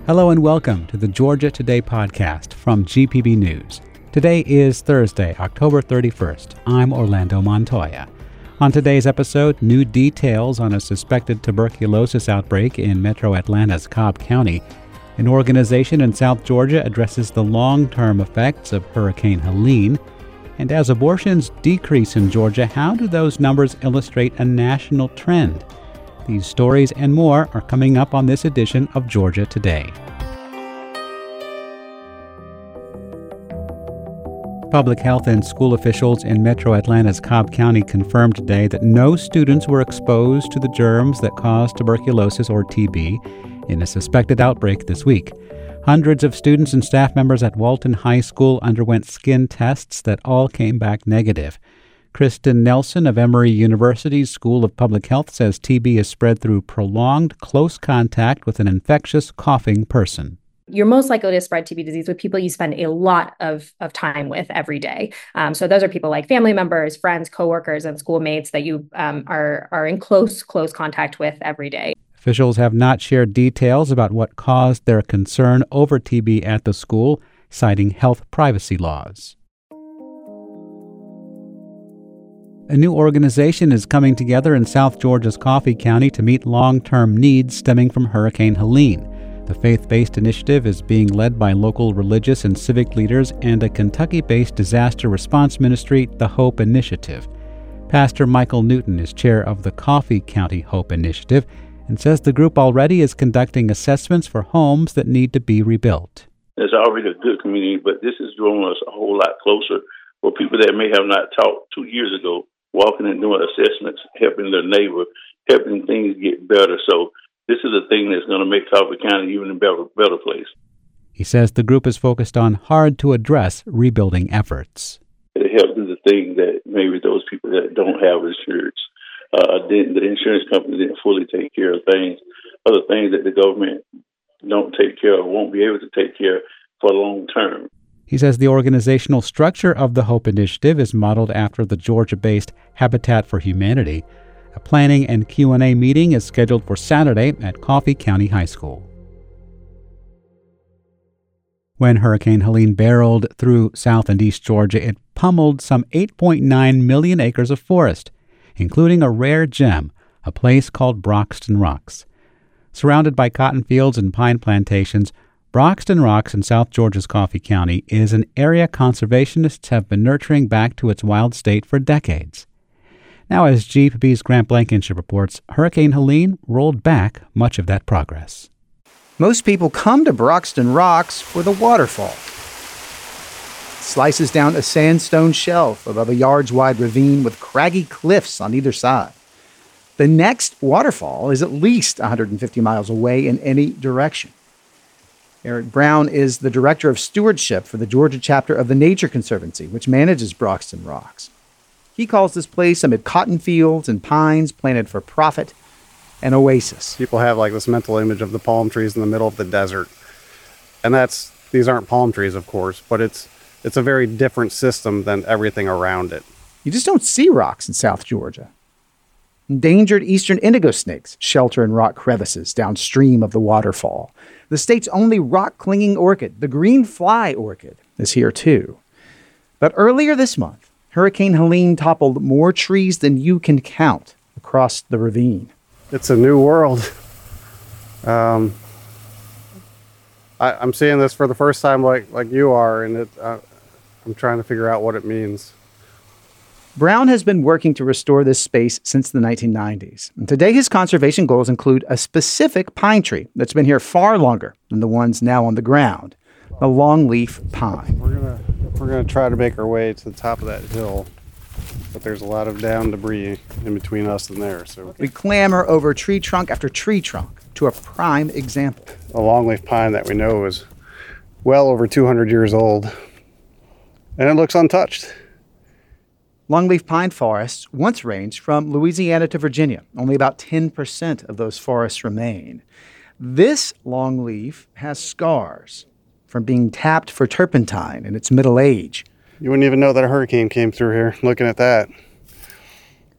Hello and welcome to the Georgia Today podcast from GPB News. Today is Thursday, October 31st. I'm Orlando Montoya. On today's episode, new details on a suspected tuberculosis outbreak in Metro Atlanta's Cobb County. An organization in South Georgia addresses the long-term effects of Hurricane Helene. And as abortions decrease in Georgia, how do those numbers illustrate a national trend? These stories and more are coming up on this edition of Georgia Today. Public health and school officials in Metro Atlanta's Cobb County confirmed today that no students were exposed to the germs that cause tuberculosis or TB in a suspected outbreak this week. Hundreds of students and staff members at Walton High School underwent skin tests that all came back negative. Kristen Nelson of Emory University's School of Public Health says TB is spread through prolonged close contact with an infectious coughing person. You're most likely to spread TB disease with people you spend a lot of time with every day. So those are people like family members, friends, coworkers, and schoolmates that you are in close contact with every day. Officials have not shared details about what caused their concern over TB at the school, citing health privacy laws. A new organization is coming together in South Georgia's Coffee County to meet long-term needs stemming from Hurricane Helene. The faith-based initiative is being led by local religious and civic leaders and a Kentucky-based disaster response ministry, the Hope Initiative. Pastor Michael Newton is chair of the Coffee County Hope Initiative and says the group already is conducting assessments for homes that need to be rebuilt. It's already a good community, but this is drawing us a whole lot closer for people that may have not talked 2 years ago, walking and doing assessments, helping their neighbor, helping things get better. So this is a thing that's going to make Coffee County even a better place. He says the group is focused on hard-to-address rebuilding efforts. It helps do the thing that maybe those people that don't have insurance, the insurance company didn't fully take care of things, other things that the government don't take care of, won't be able to take care of for long term. He says the organizational structure of the Hope Initiative is modeled after the Georgia-based Habitat for Humanity. A planning and Q&A meeting is scheduled for Saturday at Coffee County High School. When Hurricane Helene barreled through South and East Georgia, it pummeled some 8.9 million acres of forest, including a rare gem, a place called Broxton Rocks. Surrounded by cotton fields and pine plantations, Broxton Rocks in South Georgia's Coffee County is an area conservationists have been nurturing back to its wild state for decades. Now, as GPB's Grant Blankenship reports, Hurricane Helene rolled back much of that progress. Most people come to Broxton Rocks for the waterfall. It slices down a sandstone shelf above a yards-wide ravine with craggy cliffs on either side. The next waterfall is at least 150 miles away in any direction. Eric Brown is the director of stewardship for the Georgia chapter of the Nature Conservancy, which manages Broxton Rocks. He calls this place amid cotton fields and pines planted for profit an oasis. People have like this mental image of the palm trees in the middle of the desert. And these aren't palm trees, of course, but it's a very different system than everything around it. You just don't see rocks in South Georgia. Endangered eastern indigo snakes shelter in rock crevices downstream of the waterfall. The state's only rock-clinging orchid, the green fly orchid, is here too. But earlier this month, Hurricane Helene toppled more trees than you can count across the ravine. It's a new world. I'm seeing this for the first time like you are, and I'm trying to figure out what it means. Brown has been working to restore this space since the 1990s. And today, his conservation goals include a specific pine tree that's been here far longer than the ones now on the ground, the longleaf pine. We're gonna try to make our way to the top of that hill, but there's a lot of down debris in between us and there. So we clamber over tree trunk after tree trunk to a prime example. A longleaf pine that we know is well over 200 years old, and it looks untouched. Longleaf pine forests once ranged from Louisiana to Virginia. Only about 10% of those forests remain. This longleaf has scars from being tapped for turpentine in its middle age. You wouldn't even know that a hurricane came through here, looking at that.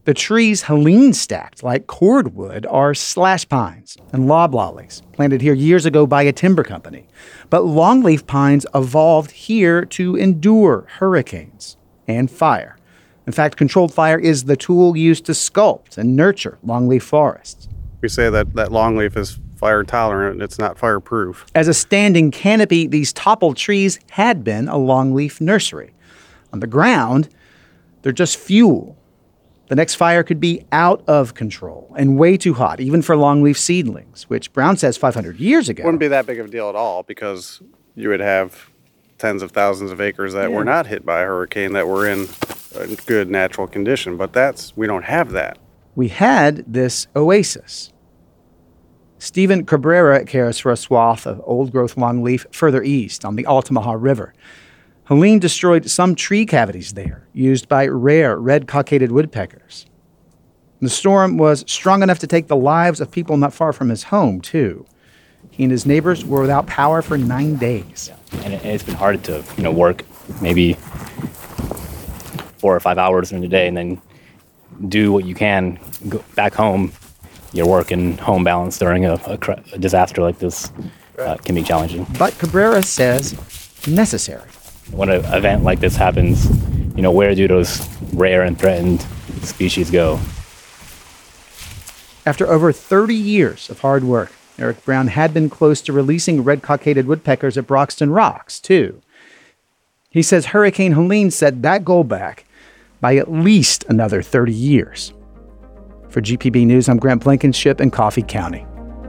The trees Helene stacked like cordwood are slash pines and loblollies, planted here years ago by a timber company. But longleaf pines evolved here to endure hurricanes and fire. In fact, controlled fire is the tool used to sculpt and nurture longleaf forests. We say that longleaf is fire tolerant and it's not fireproof. As a standing canopy, these toppled trees had been a longleaf nursery. On the ground, they're just fuel. The next fire could be out of control and way too hot, even for longleaf seedlings, which Brown says 500 years ago Wouldn't be that big of a deal at all because you would have tens of thousands of acres that were not hit by a hurricane that were in a good natural condition. But we don't have that. We had this oasis. Stephen Cabrera cares for a swath of old-growth longleaf further east on the Altamaha River. Helene destroyed some tree cavities there, used by rare red-cockaded woodpeckers. The storm was strong enough to take the lives of people not far from his home, too. He and his neighbors were without power for 9 days. And it's been hard to, work maybe 4 or 5 hours in a day and then do what you can, go back home. Your work and home balance during a disaster like this can be challenging. But Cabrera says necessary. When an event like this happens, where do those rare and threatened species go? After over 30 years of hard work, Eric Brown had been close to releasing red-cockaded woodpeckers at Broxton Rocks, too. He says Hurricane Helene set that goal back by at least another 30 years. For GPB News, I'm Grant Blankenship in Coffee County.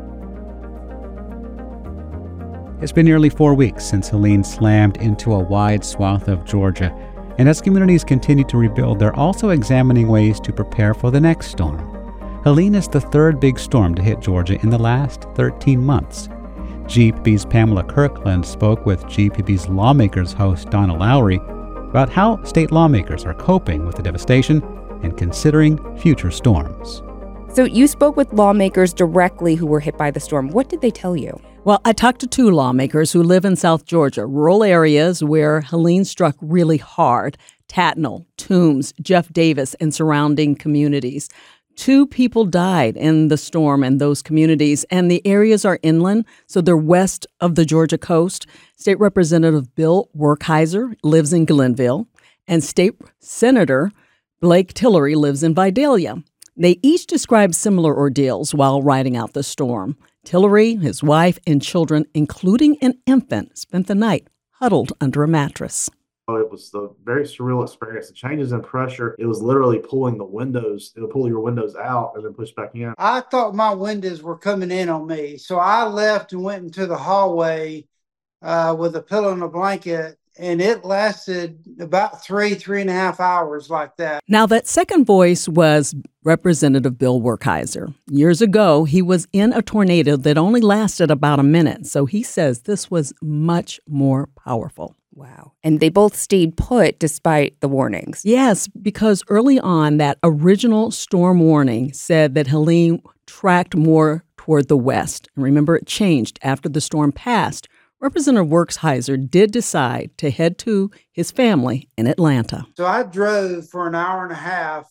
It's been nearly 4 weeks since Helene slammed into a wide swath of Georgia, and as communities continue to rebuild, they're also examining ways to prepare for the next storm. Helene is the third big storm to hit Georgia in the last 13 months. GPB's Pamela Kirkland spoke with GPB's Lawmakers host Donna Lowry about how state lawmakers are coping with the devastation and considering future storms. So you spoke with lawmakers directly who were hit by the storm. What did they tell you? Well, I talked to 2 lawmakers who live in South Georgia, rural areas where Helene struck really hard: Tatnall, Toombs, Jeff Davis, and surrounding communities. 2 people died in the storm in those communities, and the areas are inland, so they're west of the Georgia coast. State Representative Bill Werkheiser lives in Glenville, and State Senator Blake Tillery lives in Vidalia. They each described similar ordeals while riding out the storm. Tillery, his wife, and children, including an infant, spent the night huddled under a mattress. It was a very surreal experience. The changes in pressure, it was literally pulling the windows. It'll pull your windows out and then push back in. I thought my windows were coming in on me. So I left and went into the hallway with a pillow and a blanket. And it lasted about 3.5 hours like that. Now, that second voice was Representative Bill Werkheiser. Years ago, he was in a tornado that only lasted about a minute. So he says this was much more powerful. Wow. And they both stayed put despite the warnings. Yes, because early on, that original storm warning said that Helene tracked more toward the west. And remember, it changed after the storm passed. Representative Werkheiser did decide to head to his family in Atlanta. So I drove for an hour and a half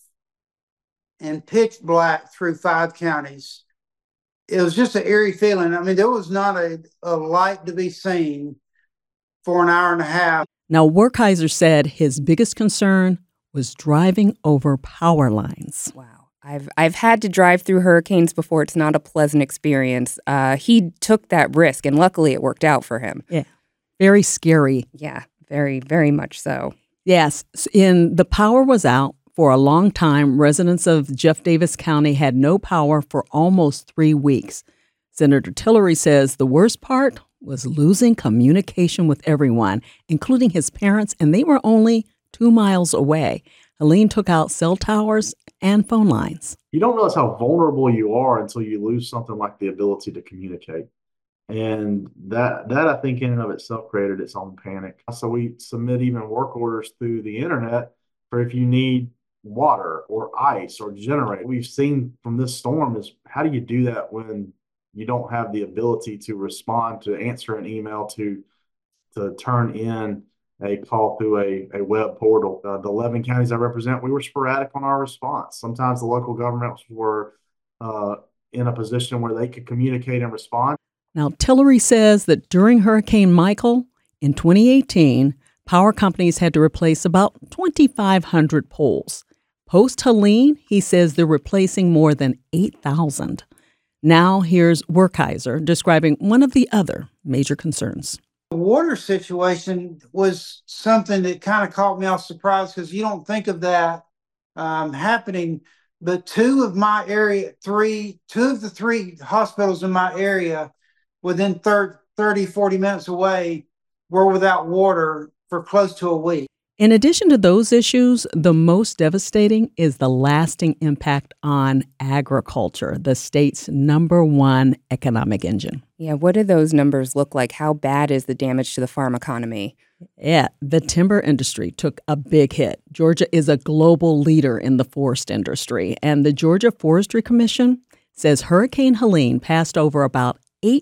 in pitch black through 5 counties. It was just an eerie feeling. I mean, there was not a light to be seen for an hour and a half. Now, Werkheiser said his biggest concern was driving over power lines. Wow. I've had to drive through hurricanes before. It's not a pleasant experience. He took that risk, and luckily it worked out for him. Yeah, very scary. Yeah, very, very much so. Yes, the power was out for a long time. Residents of Jeff Davis County had no power for almost 3 weeks. Senator Tillery says the worst part was losing communication with everyone, including his parents, and they were only 2 miles away. Helene took out cell towers and phone lines. You don't realize how vulnerable you are until you lose something like the ability to communicate. And that I think in and of itself created its own panic. So we submit even work orders through the internet for if you need water or ice or generator. We've seen from this storm is how do you do that when you don't have the ability to respond, to answer an email, to turn in a call through a web portal. The 11 counties I represent, we were sporadic on our response. Sometimes the local governments were in a position where they could communicate and respond. Now, Tillery says that during Hurricane Michael in 2018, power companies had to replace about 2,500 poles. Post-Helene, he says they're replacing more than 8,000. Now here's Werkheiser describing one of the other major concerns. The water situation was something that kind of caught me off surprise because you don't think of that happening. But two of the three hospitals in my area within 30, 40 minutes away were without water for close to a week. In addition to those issues, the most devastating is the lasting impact on agriculture, the state's number one economic engine. Yeah, what do those numbers look like? How bad is the damage to the farm economy? Yeah, the timber industry took a big hit. Georgia is a global leader in the forest industry, and the Georgia Forestry Commission says Hurricane Helene passed over about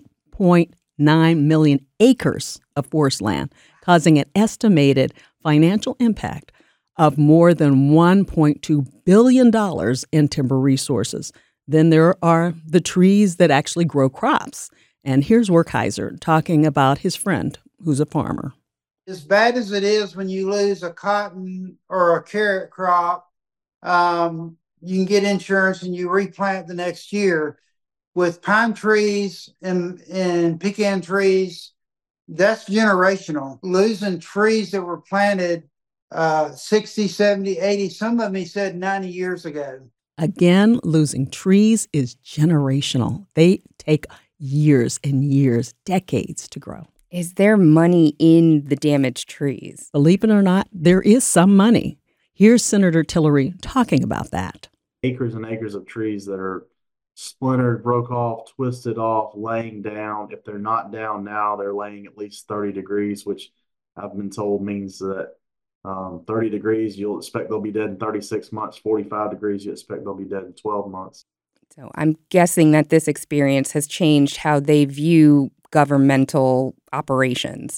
8.9 million acres of forest land, causing an estimated financial impact of more than $1.2 billion in timber resources. Then there are the trees that actually grow crops. And here's Werkheiser talking about his friend who's a farmer. As bad as it is when you lose a cotton or a carrot crop, you can get insurance and you replant the next year. With pine trees and pecan trees, that's generational. Losing trees that were planted 60, 70, 80, some of them he said 90 years ago. Again, losing trees is generational. They take years and years, decades to grow. Is there money in the damaged trees? Believe it or not, there is some money. Here's Senator Tillery talking about that. Acres and acres of trees that are splintered, broke off, twisted off, laying down. If they're not down now, they're laying at least 30 degrees, which I've been told means that 30 degrees, you'll expect they'll be dead in 36 months. 45 degrees, you expect they'll be dead in 12 months. So I'm guessing that this experience has changed how they view governmental operations.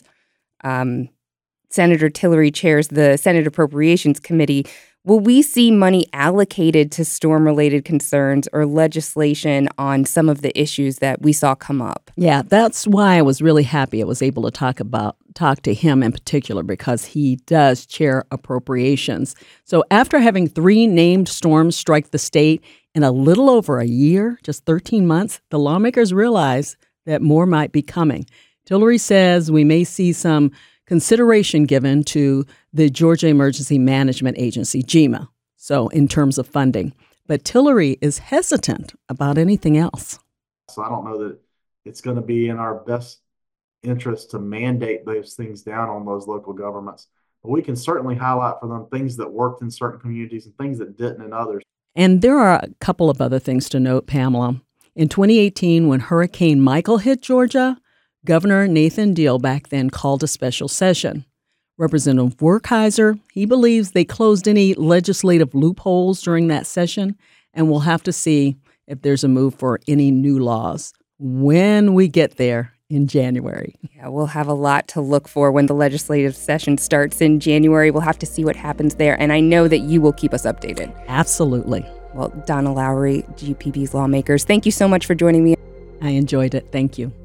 Senator Tillery chairs the Senate Appropriations Committee. Will we see money allocated to storm-related concerns or legislation on some of the issues that we saw come up? Yeah, that's why I was really happy I was able to talk to him in particular, because he does chair appropriations. So after having 3 named storms strike the state in a little over a year, just 13 months, the lawmakers realize that more might be coming. Tillery says we may see some consideration given to the Georgia Emergency Management Agency, GEMA, so in terms of funding. But Tillery is hesitant about anything else. So I don't know that it's going to be in our best interest to mandate those things down on those local governments. But we can certainly highlight for them things that worked in certain communities and things that didn't in others. And there are a couple of other things to note, Pamela. In 2018, when Hurricane Michael hit Georgia, Governor Nathan Deal back then called a special session. Representative Werkheiser, he believes they closed any legislative loopholes during that session, and we'll have to see if there's a move for any new laws when we get there in January. Yeah, we'll have a lot to look for when the legislative session starts in January. We'll have to see what happens there, and I know that you will keep us updated. Absolutely. Well, Donna Lowry, GPB's Lawmakers, thank you so much for joining me. I enjoyed it. Thank you.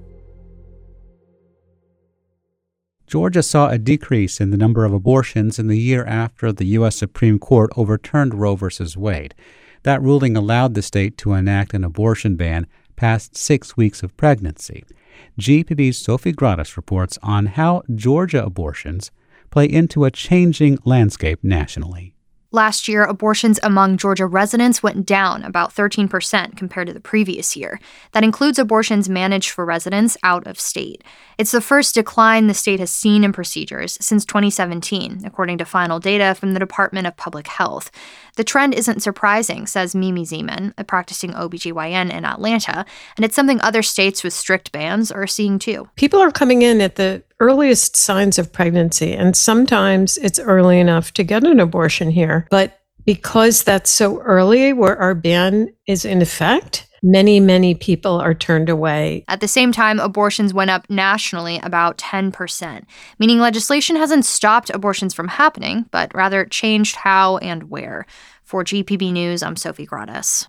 Georgia saw a decrease in the number of abortions in the year after the U.S. Supreme Court overturned Roe v. Wade. That ruling allowed the state to enact an abortion ban past 6 weeks of pregnancy. GPB's Sophie Gratis reports on how Georgia abortions play into a changing landscape nationally. Last year, abortions among Georgia residents went down about 13% compared to the previous year. That includes abortions managed for residents out of state. It's the first decline the state has seen in procedures since 2017, according to final data from the Department of Public Health. The trend isn't surprising, says Mimi Zeman, a practicing OBGYN in Atlanta, and it's something other states with strict bans are seeing too. People are coming in at the earliest signs of pregnancy, and sometimes it's early enough to get an abortion here. But because that's so early where our ban is in effect, many, many people are turned away. At the same time, abortions went up nationally about 10%, meaning legislation hasn't stopped abortions from happening, but rather changed how and where. For GPB News, I'm Sophie Gradas.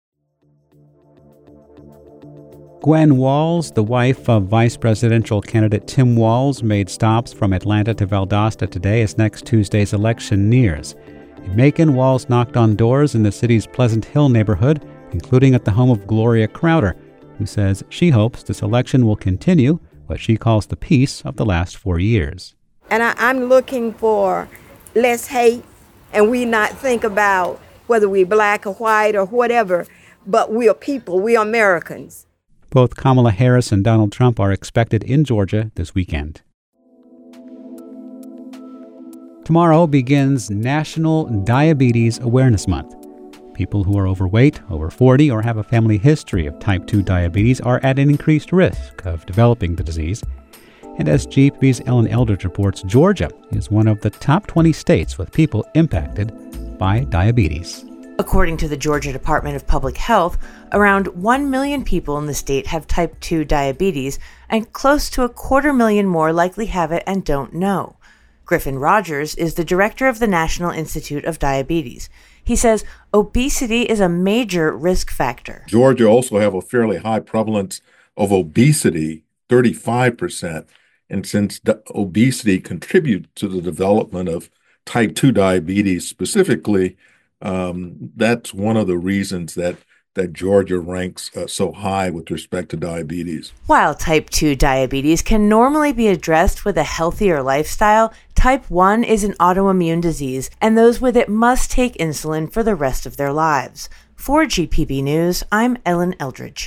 Gwen Walz, the wife of vice presidential candidate Tim Walz, made stops from Atlanta to Valdosta today as next Tuesday's election nears. In Macon, Walz knocked on doors in the city's Pleasant Hill neighborhood, including at the home of Gloria Crowder, who says she hopes this election will continue what she calls the peace of the last 4 years. And I'm looking for less hate, and we not think about whether we're black or white or whatever, but we are people, we are Americans. Both Kamala Harris and Donald Trump are expected in Georgia this weekend. Tomorrow begins National Diabetes Awareness Month. People who are overweight, over 40, or have a family history of type 2 diabetes are at an increased risk of developing the disease. And as GPB's Ellen Eldridge reports, Georgia is one of the top 20 states with people impacted by diabetes. According to the Georgia Department of Public Health, around 1 million people in the state have type 2 diabetes, and close to 250,000 more likely have it and don't know. Griffin Rogers is the director of the National Institute of Diabetes. He says obesity is a major risk factor. Georgia also have a fairly high prevalence of obesity, 35%. And since obesity contributes to the development of type 2 diabetes specifically, that's one of the reasons that Georgia ranks so high with respect to diabetes. While type 2 diabetes can normally be addressed with a healthier lifestyle, type 1 is an autoimmune disease, and those with it must take insulin for the rest of their lives. For GPB News, I'm Ellen Eldridge.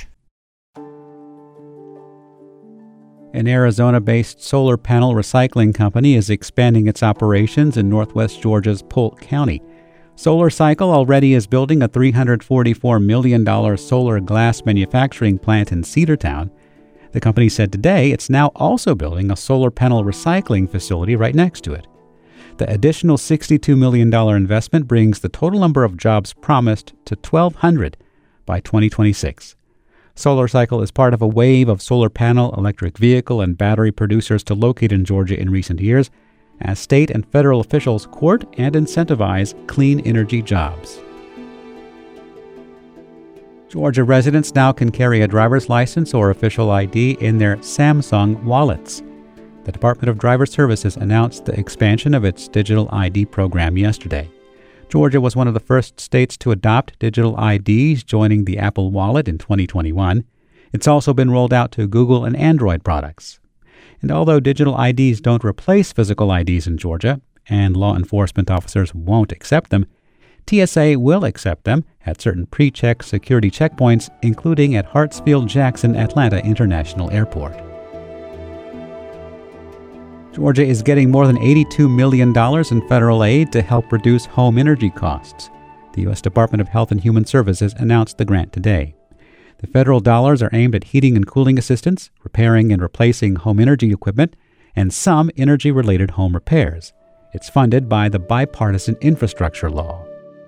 An Arizona-based solar panel recycling company is expanding its operations in northwest Georgia's Polk County. SolarCycle already is building a $344 million solar glass manufacturing plant in Cedartown. The company said today it's now also building a solar panel recycling facility right next to it. The additional $62 million investment brings the total number of jobs promised to 1,200 by 2026. SolarCycle is part of a wave of solar panel, electric vehicle, and battery producers to locate in Georgia in recent years, as state and federal officials court and incentivize clean energy jobs. Georgia residents now can carry a driver's license or official ID in their Samsung wallets. The Department of Driver Services announced the expansion of its digital ID program yesterday. Georgia was one of the first states to adopt digital IDs, joining the Apple Wallet in 2021. It's also been rolled out to Google and Android products. And although digital IDs don't replace physical IDs in Georgia, and law enforcement officers won't accept them, TSA will accept them at certain pre-check security checkpoints, including at Hartsfield-Jackson Atlanta International Airport. Georgia is getting more than $82 million in federal aid to help reduce home energy costs. The U.S. Department of Health and Human Services announced the grant today. The federal dollars are aimed at heating and cooling assistance, repairing and replacing home energy equipment, and some energy-related home repairs. It's funded by the Bipartisan Infrastructure Law.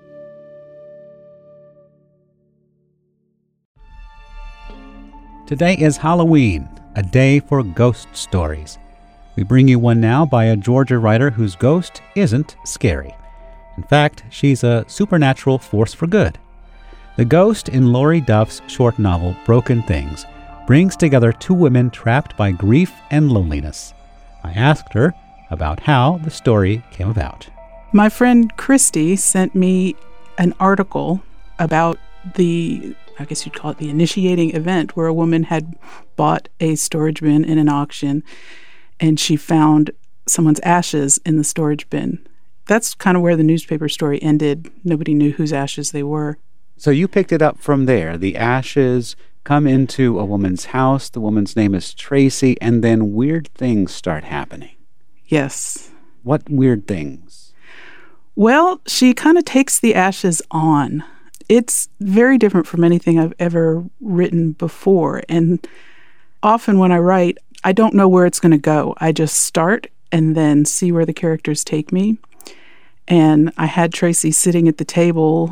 Today is Halloween, a day for ghost stories. We bring you one now by a Georgia writer whose ghost isn't scary. In fact, she's a supernatural force for good. The ghost in Lori Duff's short novel, Broken Things, brings together two women trapped by grief and loneliness. I asked her about how the story came about. My friend Christy sent me an article about the, I guess you'd call it the initiating event, where a woman had bought a storage bin in an auction and she found someone's ashes in the storage bin. That's kind of where the newspaper story ended. Nobody knew whose ashes they were. So you picked it up from there. The ashes come into a woman's house. The woman's name is Tracy, and then weird things start happening. Yes. What weird things? Well, she kind of takes the ashes on. It's very different from anything I've ever written before. And often when I write, I don't know where it's going to go. I just start and then see where the characters take me. And I had Tracy sitting at the table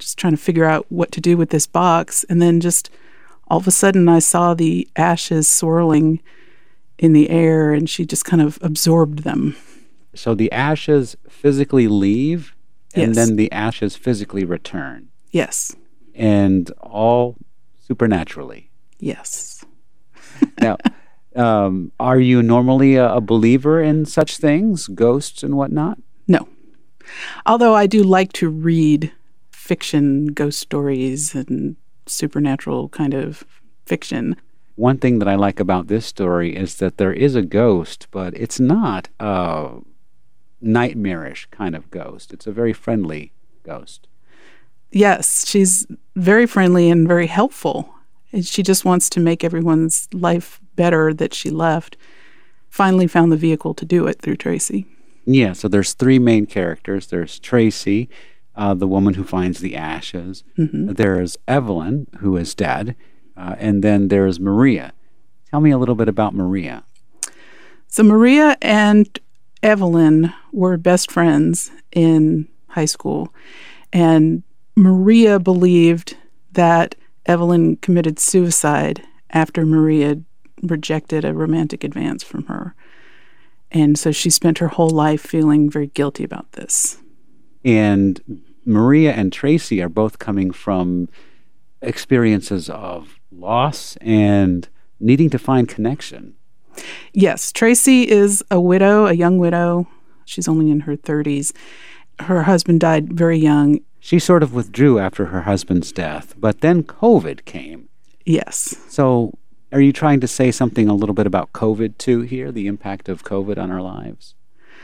just trying to figure out what to do with this box. And then just all of a sudden I saw the ashes swirling in the air, and she just kind of absorbed them. So the ashes physically leave, and Yes. then the ashes physically return. Yes. And all supernaturally. Yes. Now, are you normally a believer in such things, ghosts and whatnot? No. Although I do like to read fiction, ghost stories, and supernatural kind of fiction. One thing that I like about this story is that there is a ghost, but it's not a nightmarish kind of ghost. It's a very friendly ghost. Yes, she's very friendly and very helpful. And she just wants to make everyone's life better that she left. Finally found the vehicle to do it through Tracy. Yeah, so there's three main characters. There's Tracy, the woman who finds the ashes. Mhm. There's Evelyn, who is dead. And then there's Maria. Tell me a little bit about Maria. So Maria and Evelyn were best friends in high school. And Maria believed that Evelyn committed suicide after Maria rejected a romantic advance from her. And so she spent her whole life feeling very guilty about this. And Maria and Tracy are both coming from experiences of loss and needing to find connection. Yes, Tracy is a widow, a young widow. She's only in her 30s. Her husband died very young. She sort of withdrew after her husband's death, but then COVID came. Yes. So are you trying to say something a little bit about COVID too here, the impact of COVID on our lives?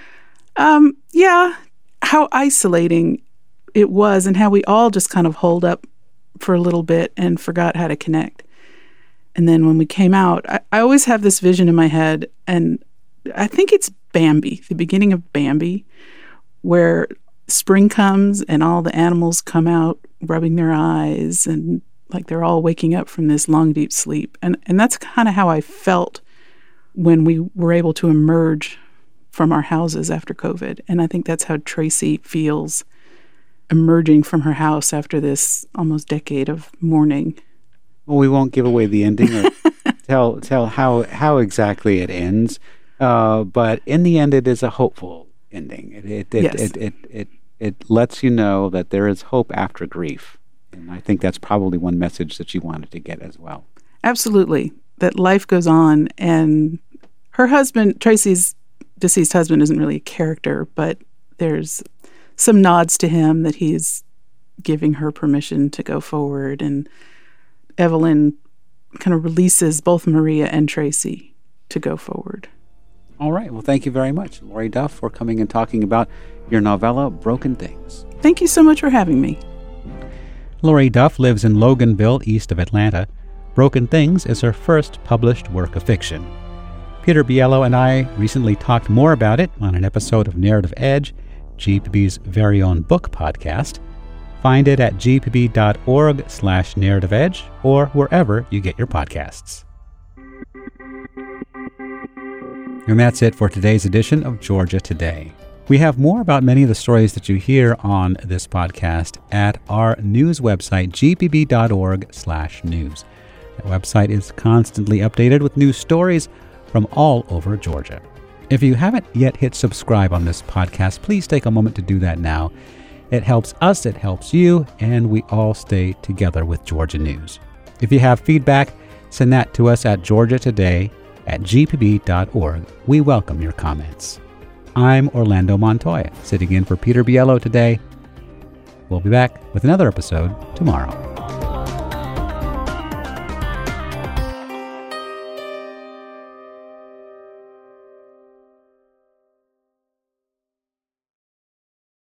Yeah, how isolating it was and how we all just kind of holed up for a little bit and forgot how to connect. And then when we came out, I always have this vision in my head, and I think it's Bambi, the beginning of Bambi, where spring comes and all the animals come out rubbing their eyes and like they're all waking up from this long, deep sleep. And that's kind of how I felt when we were able to emerge from our houses after COVID. And I think that's how Tracy feels emerging from her house after this almost decade of mourning. Well, we won't give away the ending or tell how exactly it ends. But in the end, it is a hopeful ending. It lets you know that there is hope after grief. And I think that's probably one message that you wanted to get as well. Absolutely. That life goes on. And her husband, Tracy's deceased husband, isn't really a character, but there's some nods to him that he's giving her permission to go forward. And Evelyn kind of releases both Maria and Tracy to go forward. All right. Well, thank you very much, Lori Duff, for coming and talking about your novella, Broken Things. Thank you so much for having me. Lori Duff lives in Loganville, east of Atlanta. Broken Things is her first published work of fiction. Peter Biello and I recently talked more about it on an episode of Narrative Edge, GPB's very own book podcast. Find it at gpb.org/narrativeedge or wherever you get your podcasts. And that's it for today's edition of Georgia Today. We have more about many of the stories that you hear on this podcast at our news website, gpb.org/news. That website is constantly updated with news stories from all over Georgia. If you haven't yet hit subscribe on this podcast, please take a moment to do that now. It helps us, it helps you, and we all stay together with Georgia news. If you have feedback, send that to us at georgiatoday@gpb.org. We welcome your comments. I'm Orlando Montoya, sitting in for Peter Biello today. We'll be back with another episode tomorrow.